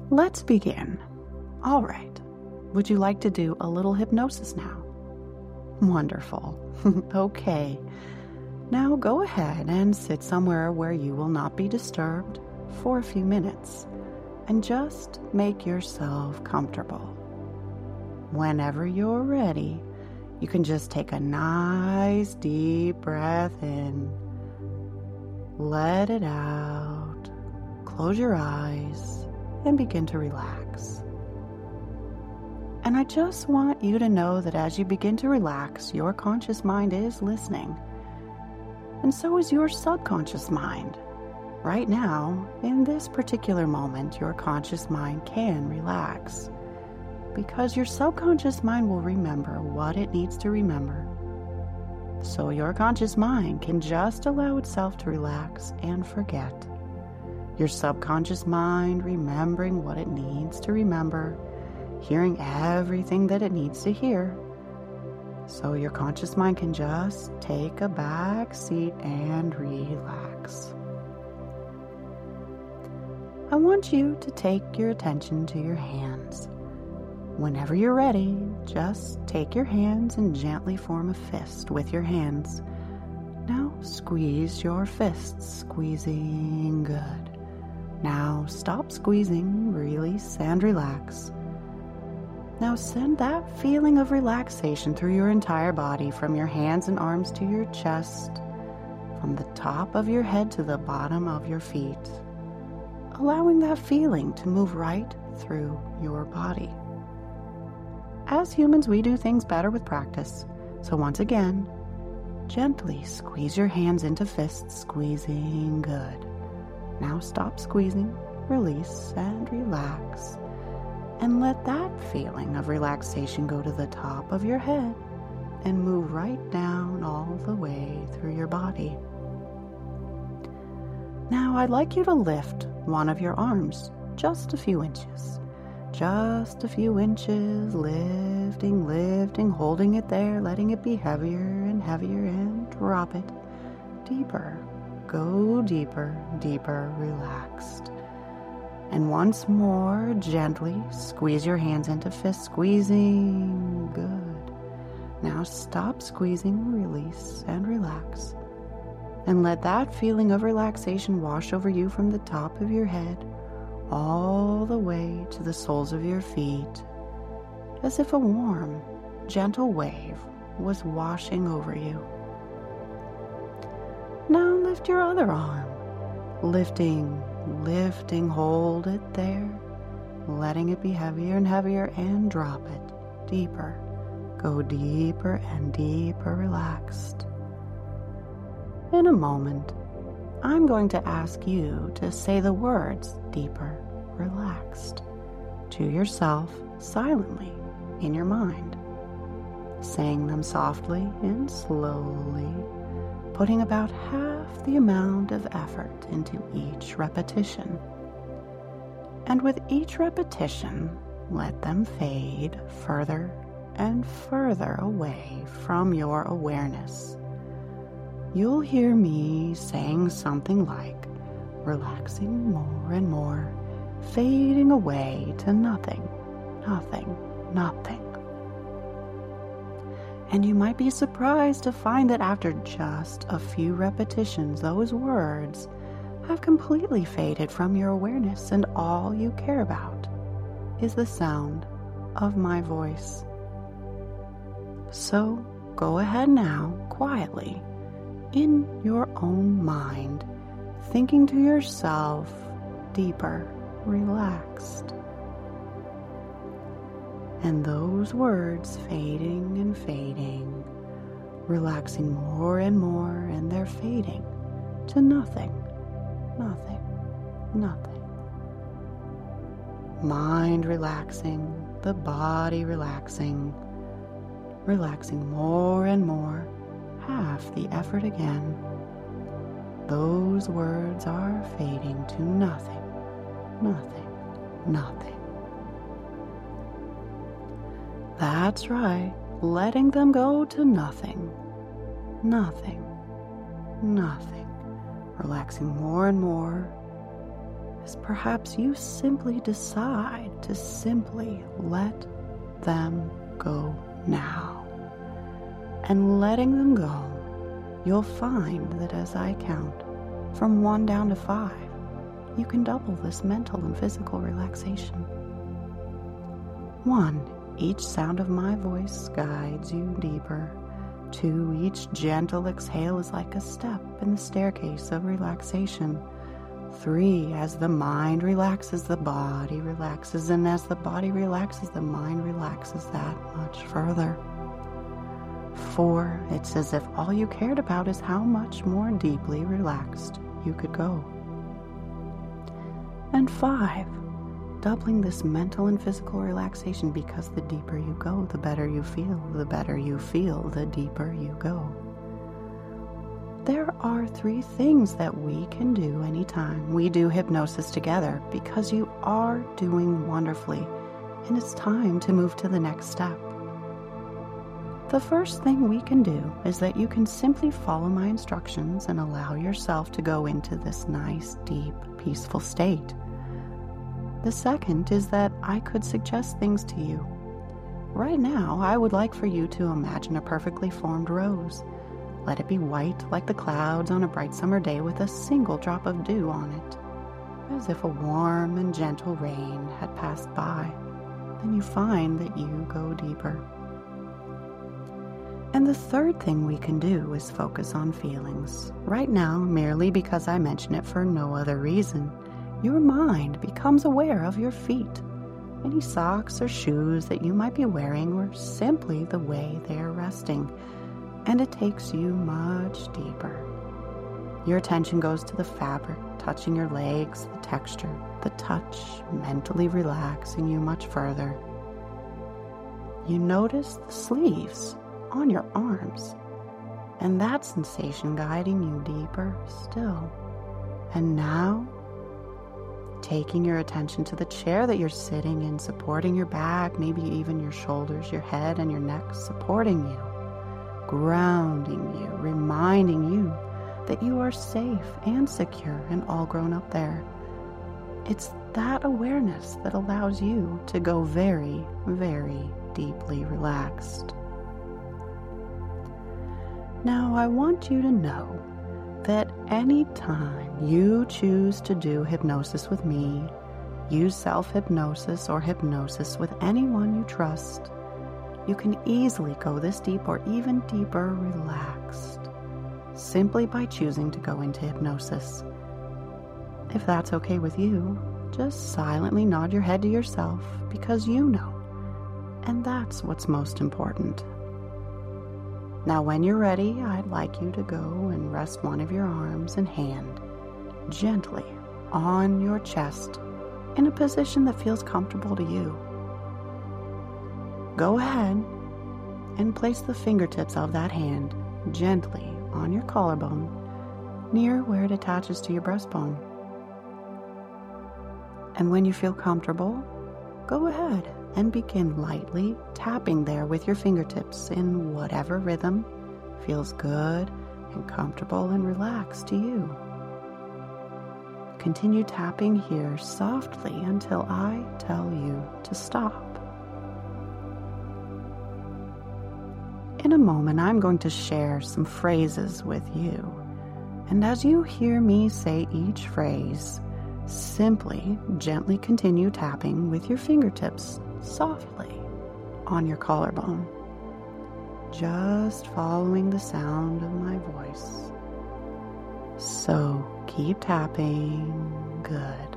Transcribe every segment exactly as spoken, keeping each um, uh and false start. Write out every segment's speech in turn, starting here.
Let's begin. All right. Would you like to do a little hypnosis now? Wonderful. Okay. Now go ahead and sit somewhere where you will not be disturbed for a few minutes and just make yourself comfortable. Whenever you're ready, you can just take a nice deep breath in. Let it out. Close your eyes and begin to relax. And I just want you to know that as you begin to relax, your conscious mind is listening. And so is your subconscious mind. Right now, in this particular moment, your conscious mind can relax because your subconscious mind will remember what it needs to remember. So your conscious mind can just allow itself to relax and forget. Your subconscious mind remembering what it needs to remember, hearing everything that it needs to hear. So your conscious mind can just take a back seat and relax. I want you to take your attention to your hands. Whenever you're ready, just take your hands and gently form a fist with your hands. Now squeeze your fists, squeezing, good. Now stop squeezing, release and relax. Now send that feeling of relaxation through your entire body, from your hands and arms to your chest, from the top of your head to the bottom of your feet, allowing that feeling to move right through your body. As humans, we do things better with practice. So once again, gently squeeze your hands into fists, squeezing, good. Now stop squeezing, release and relax. And let that feeling of relaxation go to the top of your head and move right down all the way through your body. Now I'd like you to lift one of your arms just a few inches. Just a few inches, lifting, lifting, holding it there, letting it be heavier and heavier, and drop it deeper. Go deeper, deeper, relaxed. And once more, gently squeeze your hands into fists, squeezing, good. Now stop squeezing, release and relax. And let that feeling of relaxation wash over you from the top of your head all the way to the soles of your feet, as if a warm, gentle wave was washing over you. Now lift your other arm, lifting, lifting, hold it there, letting it be heavier and heavier, and drop it deeper. Go deeper and deeper, relaxed. In a moment, I'm going to ask you to say the words deeper, relaxed to yourself silently in your mind, saying them softly and slowly, putting about half the amount of effort into each repetition. And with each repetition, let them fade further and further away from your awareness. You'll hear me saying something like, relaxing more and more, fading away to nothing, nothing, nothing. And you might be surprised to find that after just a few repetitions, those words have completely faded from your awareness, and all you care about is the sound of my voice. So go ahead now, quietly, in your own mind, thinking to yourself, deeper, relaxed. And those words fading and fading, relaxing more and more, and they're fading to nothing, nothing, nothing. Mind relaxing, the body relaxing, relaxing more and more, half the effort again. Those words are fading to nothing, nothing, nothing. That's right, letting them go to nothing, nothing, nothing. Relaxing more and more, is perhaps you simply decide to simply let them go now. And letting them go, you'll find that as I count from one down to five, you can double this mental and physical relaxation. One, each sound of my voice guides you deeper. Two, each gentle exhale is like a step in the staircase of relaxation. Three, as the mind relaxes, the body relaxes, and as the body relaxes, the mind relaxes that much further. Four, it's as if all you cared about is how much more deeply relaxed you could go. And five, doubling this mental and physical relaxation, because the deeper you go, the better you feel. The better you feel, the deeper you go. There are three things that we can do anytime we do hypnosis together, because you are doing wonderfully, and it's time to move to the next step. The first thing we can do is that you can simply follow my instructions and allow yourself to go into this nice, deep, peaceful state. The second is that I could suggest things to you. Right now, I would like for you to imagine a perfectly formed rose. Let it be white like the clouds on a bright summer day with a single drop of dew on it, as if a warm and gentle rain had passed by. Then you find that you go deeper. And the third thing we can do is focus on feelings. Right now, merely because I mention it for no other reason, your mind becomes aware of your feet, any socks or shoes that you might be wearing, or simply the way they are resting, and it takes you much deeper. Your attention goes to the fabric, touching your legs, the texture, the touch, mentally relaxing you much further. You notice the sleeves on your arms, and that sensation guiding you deeper still. And now, taking your attention to the chair that you're sitting in, supporting your back, maybe even your shoulders, your head, and your neck, supporting you, grounding you, reminding you that you are safe and secure and all grown up there. It's that awareness that allows you to go very, very deeply relaxed. Now, I want you to know that anytime you choose to do hypnosis with me, use self-hypnosis or hypnosis with anyone you trust, you can easily go this deep or even deeper relaxed, simply by choosing to go into hypnosis. If that's okay with you, just silently nod your head to yourself, because you know, and that's what's most important. Now, when you're ready, I'd like you to go and rest one of your arms and hand gently on your chest in a position that feels comfortable to you. Go ahead and place the fingertips of that hand gently on your collarbone, near where it attaches to your breastbone. And when you feel comfortable, go ahead and begin lightly tapping there with your fingertips in whatever rhythm feels good and comfortable and relaxed to you. Continue tapping here softly until I tell you to stop. In a moment, I'm going to share some phrases with you, and as you hear me say each phrase, simply gently continue tapping with your fingertips softly on your collarbone, just following the sound of my voice. So keep tapping. Good.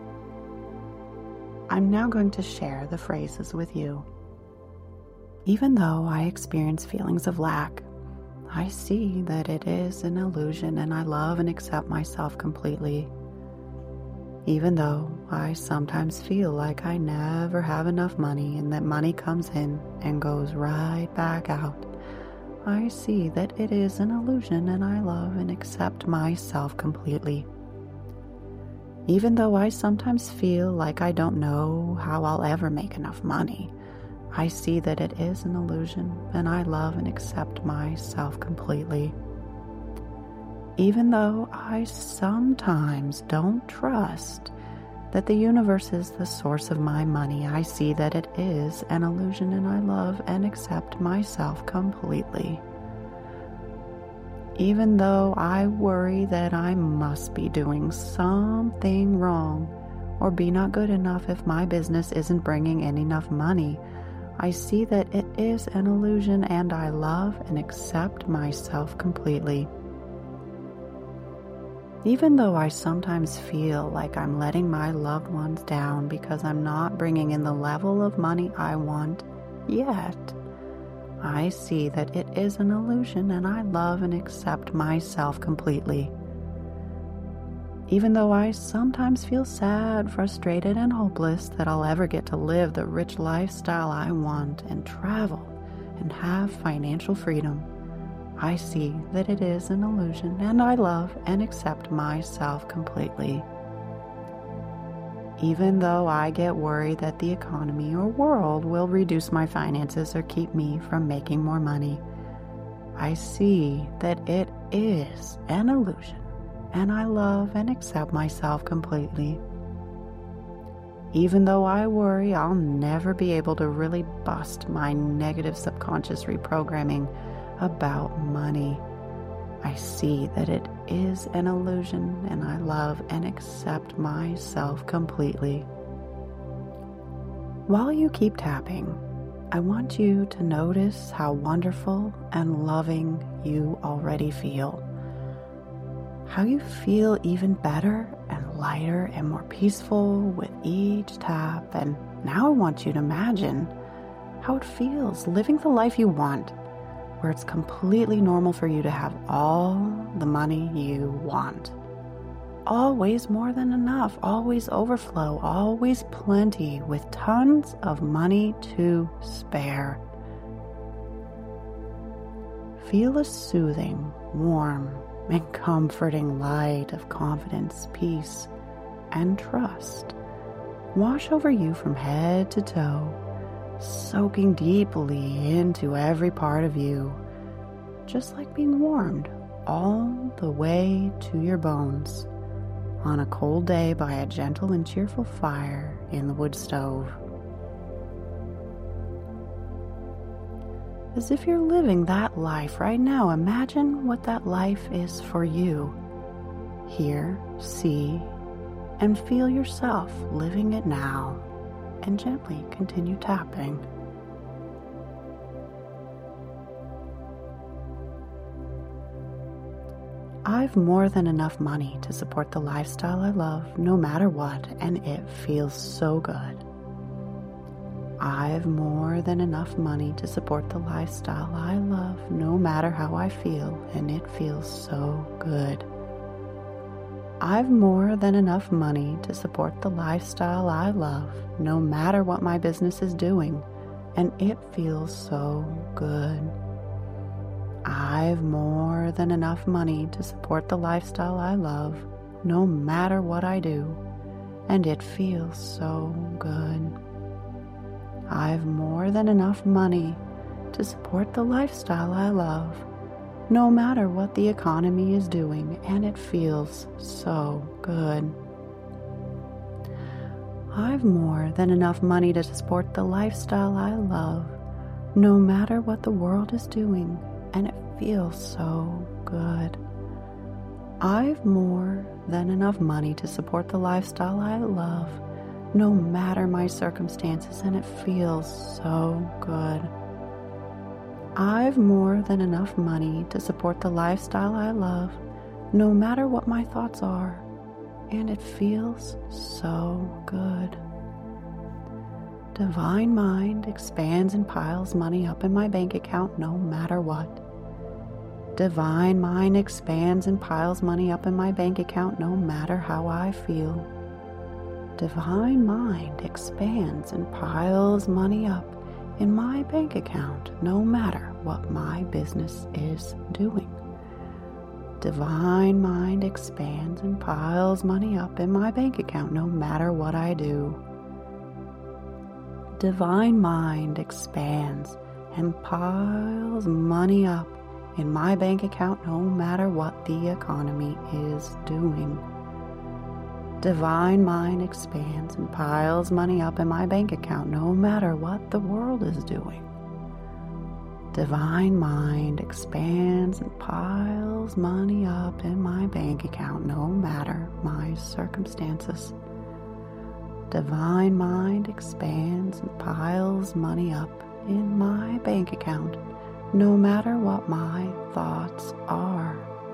I'm now going to share the phrases with you. Even though I experience feelings of lack, I see that it is an illusion, and I love and accept myself completely. Even though I sometimes feel like I never have enough money and that money comes in and goes right back out, I see that it is an illusion, and I love and accept myself completely. Even though I sometimes feel like I don't know how I'll ever make enough money, I see that it is an illusion, and I love and accept myself completely. Even though I sometimes don't trust that the universe is the source of my money. I see that it is an illusion, and I love and accept myself completely. Even though I worry that I must be doing something wrong or be not good enough if my business isn't bringing in enough money, I see that it is an illusion, and I love and accept myself completely. Even though I sometimes feel like I'm letting my loved ones down because I'm not bringing in the level of money I want yet, I see that it is an illusion, and I love and accept myself completely. Even though I sometimes feel sad, frustrated, and hopeless that I'll ever get to live the rich lifestyle I want and travel and have financial freedom, I see that it is an illusion, and I love and accept myself completely. Even though I get worried that the economy or world will reduce my finances or keep me from making more money, I see that it is an illusion, and I love and accept myself completely. Even though I worry I'll never be able to really bust my negative subconscious reprogramming about money, I see that it is an illusion, and I love and accept myself completely. While you keep tapping, I want you to notice how wonderful and loving you already feel. How you feel even better and lighter and more peaceful with each tap. And now I want you to imagine how it feels living the life you want, where it's completely normal for you to have all the money you want. Always more than enough, always overflow, always plenty, with tons of money to spare. Feel a soothing, warm, and comforting light of confidence, peace, and trust wash over you from head to toe, soaking deeply into every part of you, just like being warmed all the way to your bones on a cold day by a gentle and cheerful fire in the wood stove. As if you're living that life right now, imagine what that life is for you. Hear, see, and feel yourself living it now. And gently continue tapping. I've more than enough money to support the lifestyle I love, no matter what, and it feels so good. I've more than enough money to support the lifestyle I love, no matter how I feel, and it feels so good. I've more than enough money to support the lifestyle I love, no matter what my business is doing, and it feels so good. I've more than enough money to support the lifestyle I love, no matter what I do, and it feels so good. I've more than enough money to support the lifestyle I love, no matter what the economy is doing, and it feels so good. I've more than enough money to support the lifestyle I love, no matter what the world is doing, and it feels so good. I've more than enough money to support the lifestyle I love, no matter my circumstances, and it feels so good. I've more than enough money to support the lifestyle I love, no matter what my thoughts are, and it feels so good. Divine Mind expands and piles money up in my bank account no matter what. Divine Mind expands and piles money up in my bank account no matter how I feel. Divine Mind expands and piles money up in my bank account no matter what my business is doing. Divine Mind expands and piles money up in my bank account no matter what I do. Divine Mind expands and piles money up in my bank account no matter what the economy is doing. Divine Mind expands and piles money up in my bank account no matter what the world is doing. Divine Mind expands and piles money up in my bank account no matter my circumstances. Divine Mind expands and piles money up in my bank account no matter what my thoughts are.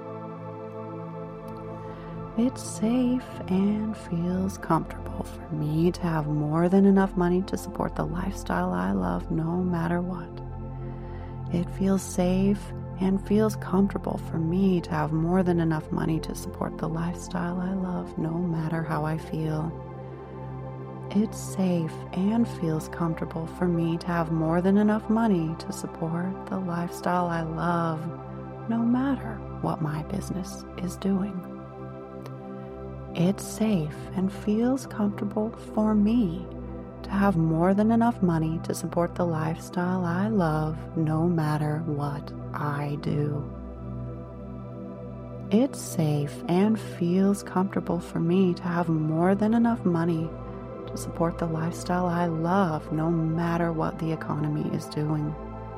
It's safe and feels comfortable for me to have more than enough money to support the lifestyle I love no matter what. It feels safe and feels comfortable for me to have more than enough money to support the lifestyle I love no matter how I feel. It's safe and feels comfortable for me to have more than enough money to support the lifestyle I love no matter what my business is doing. It's safe and feels comfortable for me to have more than enough money to support the lifestyle I love no matter what I do. It's safe and feels comfortable for me to have more than enough money to support the lifestyle I love no matter what the economy is doing.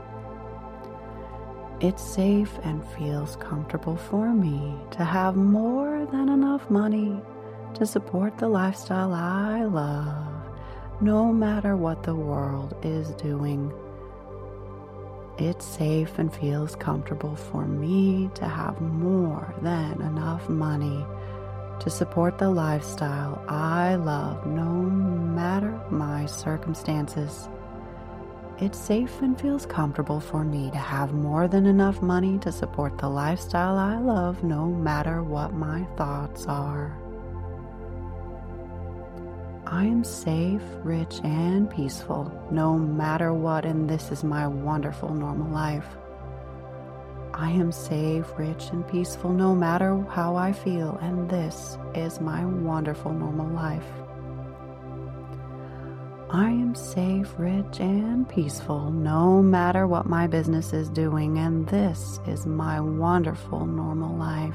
It's safe and feels comfortable for me to have more than enough money to support the lifestyle I love, no matter what the world is doing. It's safe and feels comfortable for me to have more than enough money to support the lifestyle I love, no matter my circumstances. It's safe and feels comfortable for me to have more than enough money to support the lifestyle I love, no matter what my thoughts are. I am safe, rich, and peaceful, no matter what, and this is my wonderful normal life. I am safe, rich, and peaceful, no matter how I feel, and this is my wonderful normal life. I am safe, rich, and peaceful, no matter what my business is doing, and this is my wonderful normal life.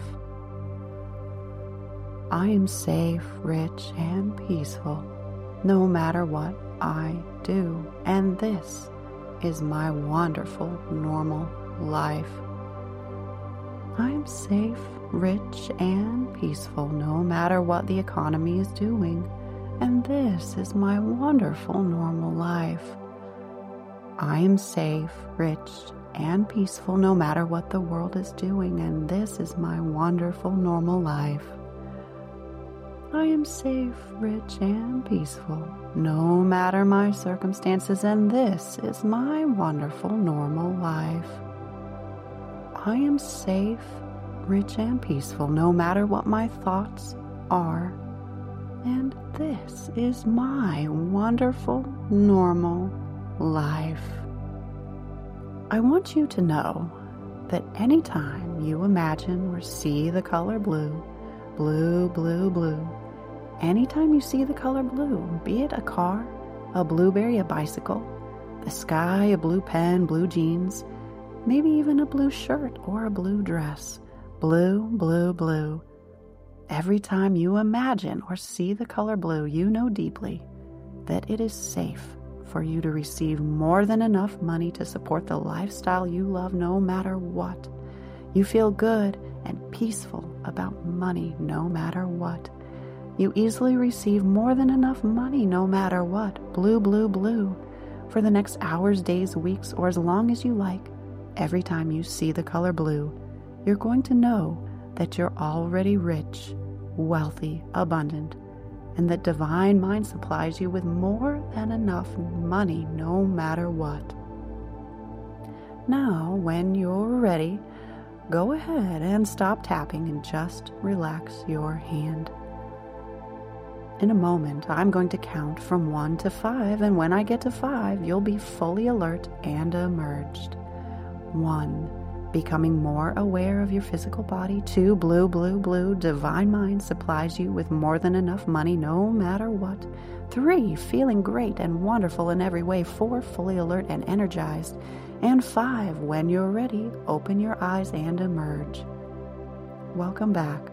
I am safe, rich, and peaceful, no matter what I do, and this is my wonderful normal life. I am safe, rich, and peaceful, no matter what the economy is doing, and this is my wonderful normal life. I am safe, rich, and peaceful, no matter what the world is doing, and this is my wonderful normal life. I am safe, rich, and peaceful, no matter my circumstances, and this is my wonderful normal life. I am safe, rich, and peaceful, no matter what my thoughts are, and this is my wonderful normal life. I want you to know that anytime you imagine or see the color blue, blue, blue, blue, anytime you see the color blue, be it a car, a blueberry, a bicycle, the sky, a blue pen, blue jeans, maybe even a blue shirt or a blue dress, blue, blue, blue. Every time you imagine or see the color blue, you know deeply that it is safe for you to receive more than enough money to support the lifestyle you love no matter what. You feel good and peaceful about money no matter what. You easily receive more than enough money no matter what. Blue, blue, blue. For the next hours, days, weeks, or as long as you like, every time you see the color blue, you're going to know that you're already rich, wealthy, abundant, and that Divine Mind supplies you with more than enough money no matter what. Now, when you're ready, go ahead and stop tapping and just relax your hand. In a moment, I'm going to count from one to five, and when I get to five, you'll be fully alert and emerged. One, becoming more aware of your physical body. Two, blue, blue, blue, Divine Mind supplies you with more than enough money no matter what. Three, feeling great and wonderful in every way. Four, fully alert and energized. And five, when you're ready, open your eyes and emerge. Welcome back